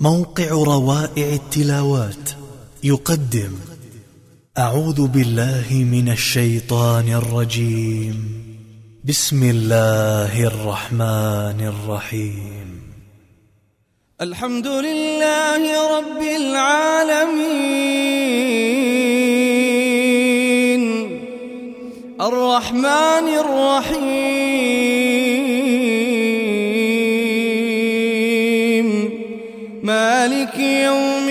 موقع روائع التلاوات يقدم أعوذ بالله من الشيطان الرجيم. بسم الله الرحمن الرحيم. الحمد لله رب العالمين الرحمن الرحيم مالك يوم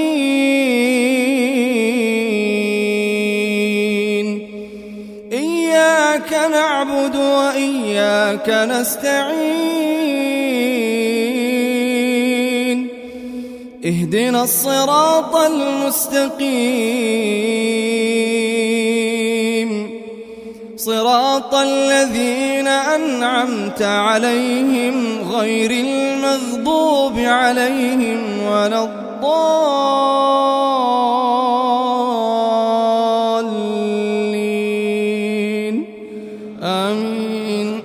الدين إياك نعبد وإياك نستعين اهدنا الصراط المستقيم صراط الذين أنعمت عليهم غير المغضوب عليهم ولا الضالين آمين.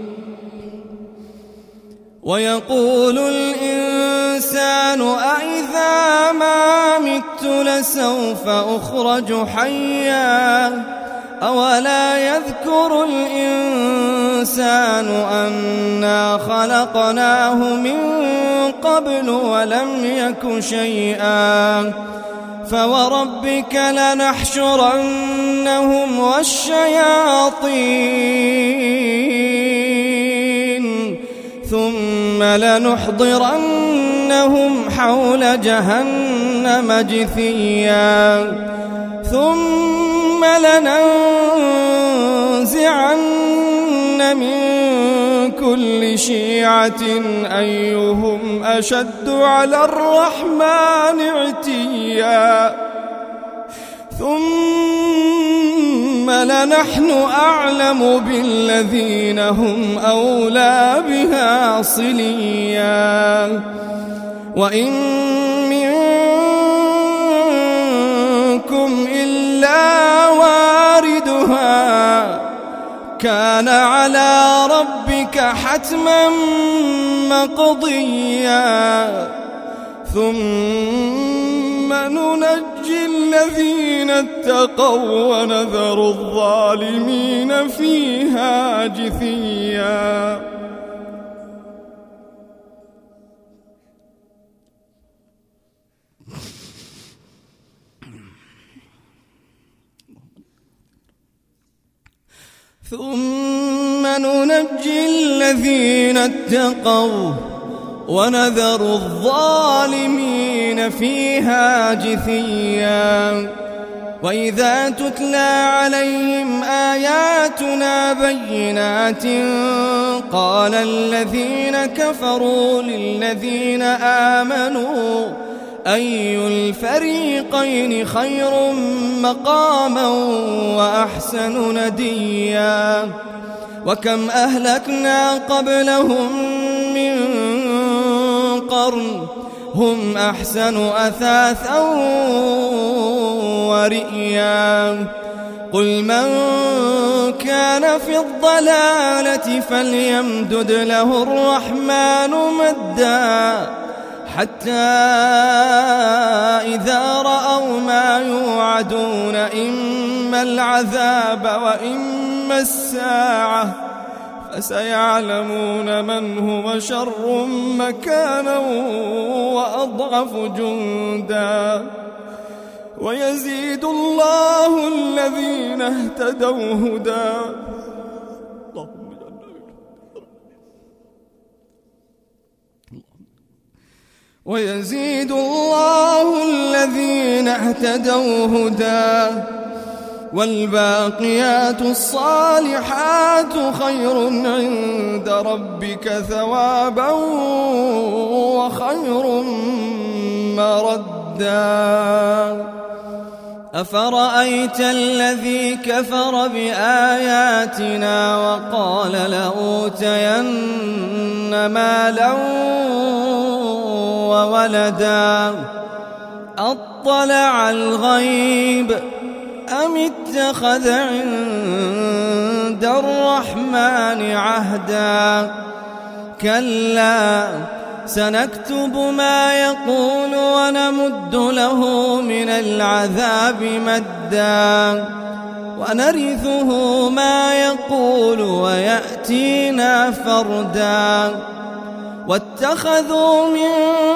ويقول الإنسان أإذا ما مت لسوف أخرج حيا أولا يذكر الإنسان أنا خلقناه من قبل ولم يك شيئا فوربك لنحشرنهم والشياطين ثم لنحضرنهم حول جهنم جثيا ثم لننزعن من كل شيعة أيهم أشد على الرحمن عتيا ثم لنحن أعلم بالذين هم أولى بها صليا وإن منكم إلا واردها كان على ربك حتما مقضيا ثم ننجي الذين اتقوا ونذر الظالمين فيها جثيا. ثم ننجي الذين اتقوا ونذر الظالمين فيها جثيا. وإذا تتلى عليهم آياتنا بينات قال الذين كفروا للذين آمنوا أي الفريقين خير مقاما وأحسن نديا. وكم أهلكنا قبلهم من قرن هم أحسن أثاثا ورئيا. قل من كان في الضلالة فليمدد له الرحمن مدا حتى إذا رأوا ما يوعدون إما العذاب وإما الساعة فسيعلمون من هو شر مكانا وأضعف جندا. ويزيد الله الذين اهتدوا هدى ويزيد الله الذين اهتدوا هدى والباقيات الصالحات خير عند ربك ثوابا وخير مردا. أفرأيت الذي كفر بآياتنا وقال لأوتين مالا وولدا أطلع الغيب أم اتخذ عند الرحمن عهدا كلا سنكتب ما يقول ونمد له من العذاب مدا ونرثه ما يقول ويأتينا فردا واتخذوا من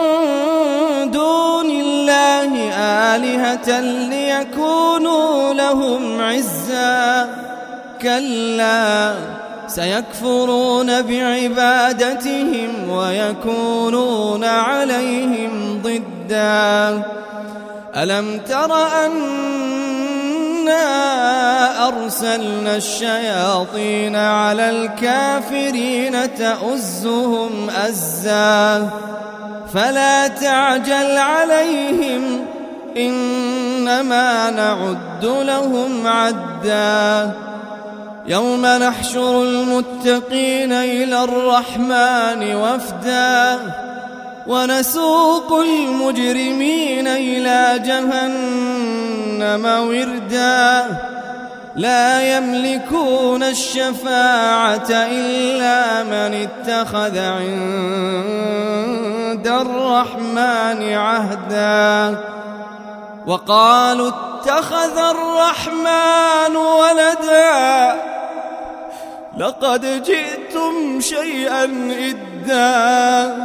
دون الله آلهة ليكونوا لهم عزا كلا سيكفرون بعبادتهم ويكونون عليهم ضدا ألم تر أنا أرسلنا الشياطين على الكافرين تؤزهم أزا فلا تعجل عليهم إنما نعد لهم عدا يوم نحشر المتقين إلى الرحمن وفدا ونسوق المجرمين إلى جهنم وردا لا يملكون الشفاعة إلا من اتخذ عند الرحمن عهدا وقالوا اتخذ الرحمن ولدا لقد جئتم شيئا إدا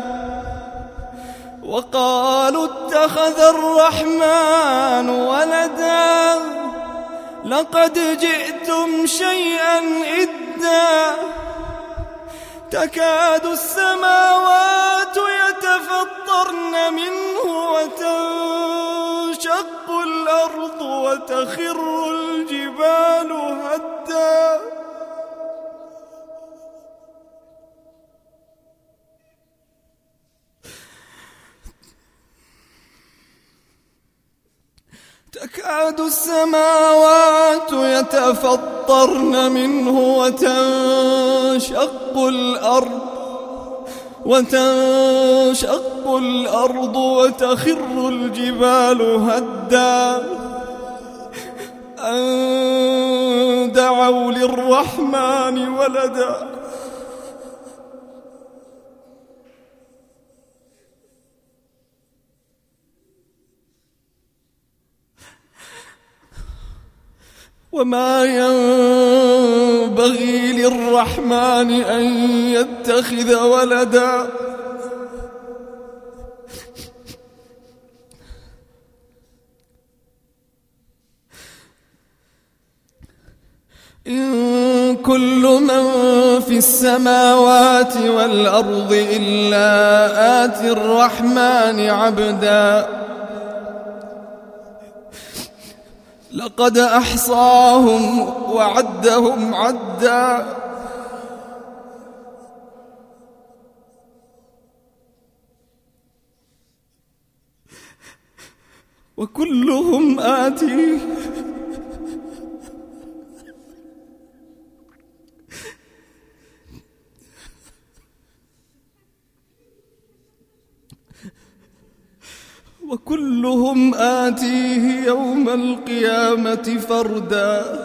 وقالوا اتخذ الرحمن ولدا لقد جئتم شيئا إدا تكاد السماوات يتفطرن منه وتنشق الأرض وتخر الجبال هدا تكاد السماوات يتفطرن منه وتنشق الأرض وتخر الجبال هدا أن دعوا للرحمن ولدا وما ينبغي للرحمن أن يتخذ ولدا إن كل من في السماوات والأرض إلا آتي الرحمن عبدا لقد أحصاهم وعدهم عدا وكلهم آتيه وكلهم آتيه يوم القيامة فردا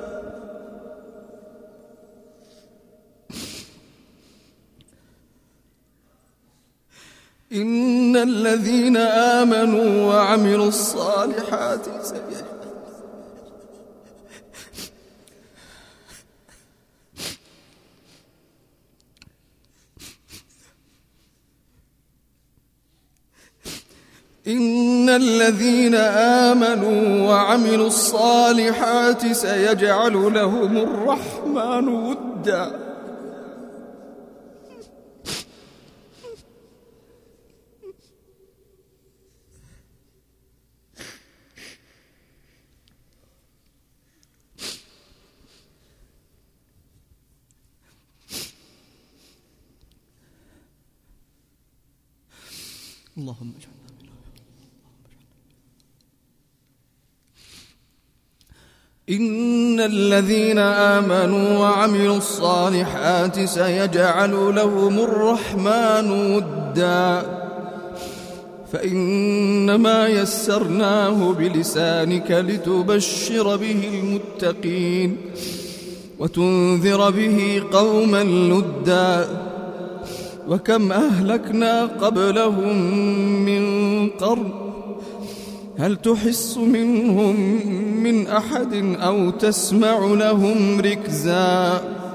إن الذين آمنوا وعملوا الصالحات إن الذين آمنوا وعملوا الصالحات سيجعل لهم الرحمن ودا اللهم اجعلنا إن الذين آمنوا وعملوا الصالحات سيجعل لهم الرحمن ودا فإنما يسرناه بلسانك لتبشر به المتقين وتنذر به قوما لدا وكم أهلكنا قبلهم من قرن هل تحس منهم من أحد أو تسمع لهم ركزا